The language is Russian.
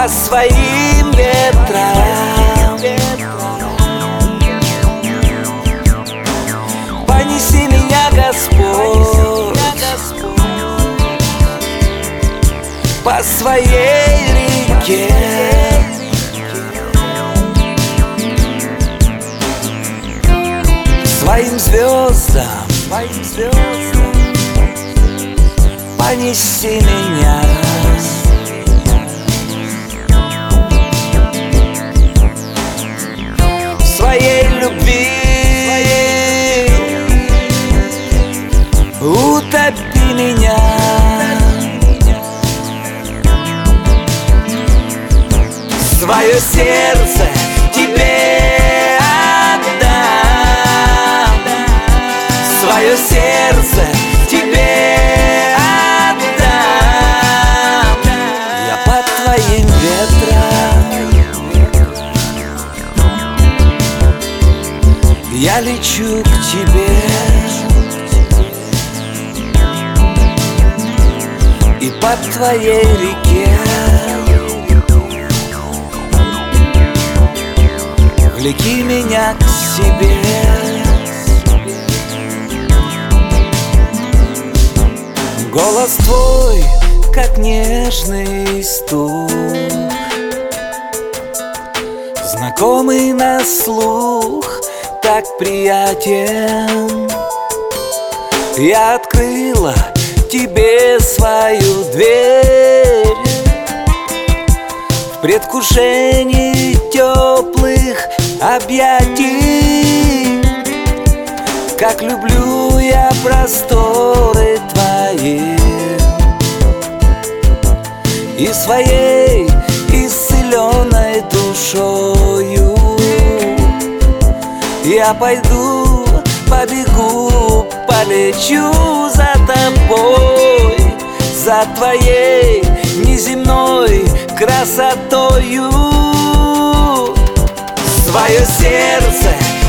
по своим ветрам. Понеси меня, Господь, по своей реке. Своим звездам понеси меня. В своей любви утопи меня. Свое сердце тебе отдам, свое сердце тебе отдам. Я под твоим ветром, я лечу к тебе, и по твоей реке влеки меня к себе. Голос твой, как нежный стук, знакомый на слух, так приятен. Я открыла тебе свою дверь в предвкушении теплых объятий. Как люблю я просторы твои, и своей исцеленной душою я пойду, побегу, полечу за тобой, за твоей неземной красотою. Свое сердце